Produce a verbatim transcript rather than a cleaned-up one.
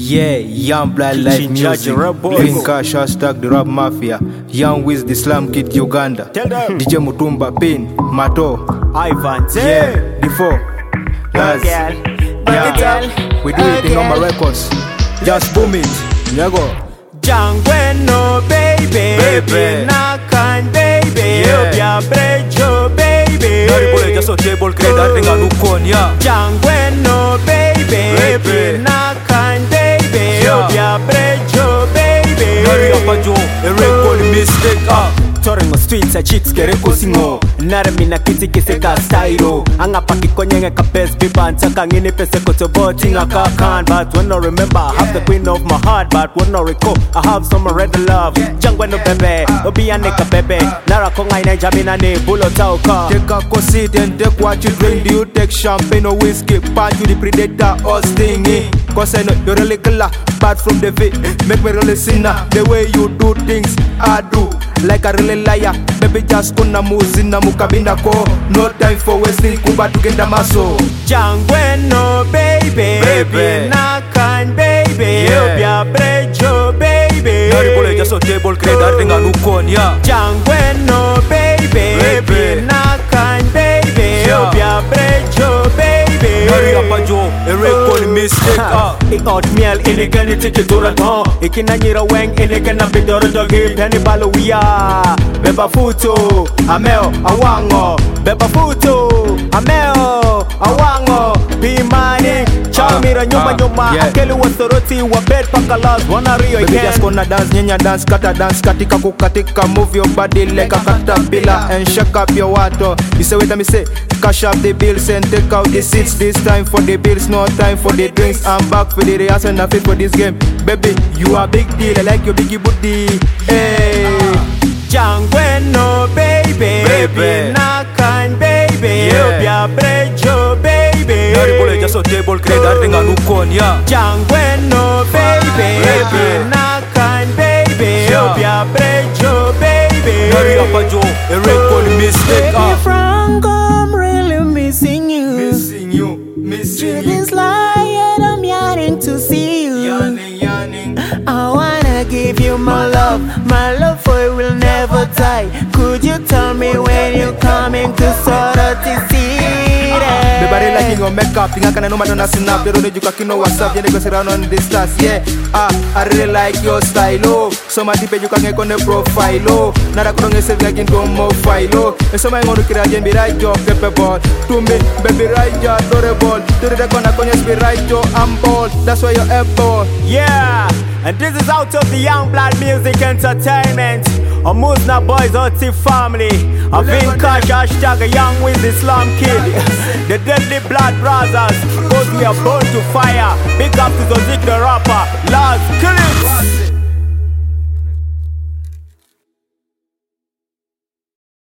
Yeah, Young Blood Life Music, Living Cash, hashtag the Rap Mafia, Young Wiz, the Slum Kid Uganda, D J Mutumba, Pin, Mato, Ivan, yeah, the four, Laz, yeah, we do it in Normal Records, just boom it, Nyago. Jangweno baby, baby, Nakan baby, Obia Brejo baby, Nari boy just a table create that thing and look on, yeah. Jangweno baby, baby, Nakan baby, Obia Brejo baby, Nari apajo, a record mistake, ah. Touring on streets a chicks kere kusingo Nara mina kiti kiseka styro Anga paki konyenge ka best biba Ntaka ngini pese kotobo tinga kakan But when I remember I have the queen of my heart But when I recall I have some red love Jangweno bebe, obi aneka bebe Nara konga ina jamina ne bulo tauka Take a co sit and take what you drink. Do you take champagne or whiskey? Part you the predator or stingy? Cause I know you're really killer, bad from the fit. Make me really sinner. The way you do things, I do. Like a really liar. Baby just kuna muzina mukabinda ko. No time for wasting kuba tugenda maso. Jangweno baby, baby, Nakan baby, Obia Brejo baby. Nari bole just a table create that thing and look on, yeah. Jangweno baby, baby, Nakan baby, Obia Brejo baby. Nari apajo, a record mistake, ah. Ik oatmeal in ik en ik dora don. Ik in anyira weng in ik en bidoro dogi penny balowia. Beba futo, ameo awango. Beba futo, ameo awango. Be money, chow mira nyuma nyuma. Akeli wasoroti wa bed pakalas wana rio Baby again. just gonna dance, nyanya dance, kata dance, katika kukatika. Move your body like a caterpillar and shake up your water. You say wait, let me say, cash up the bills and take out the seats. This time for the bills, no time for the drinks. I'm back for the rehearsal and I fit for this game. Baby, you are big deal, I like your biggie booty. Hey. Jangweno baby, baby, Nakan baby, Obia Brejo baby. Nari bole just a table create that thing and look on, yeah. Jangweno baby, baby, Nakan baby, Obia Brejo baby. Nari apajo, a record mistake, Baby ah. Franco, I'm really missing you. Missing you, missing you. Dreaming slide, I'm yearning to see you. Yarning, yarning. I wanna give you my love, my love for you will never die. Could you tell me when you're coming to Soroti City? Bebari like your makeup, think I can no matter na snap. They don't need you can know what's up. You go around on this stars, yeah. Ah, I really like your style, oh. So my deep you can get on the profile, oh. Nada kung nge save like in go more file, oh. And so my ngonu kira jen be right your pepper ball. To me, baby right your adorable. To the corner kon yes be right your ambol. That's why you're apple. Yeah, and this is out of the Young Blood Music Entertainment. A Musna Boys O T family. A Vin Cash hashtag a Young Wiz the Slum Kid. The Deadly Blood Brothers. Cause we are born to fire. Big up to Zozik the rapper. Laz, kill it.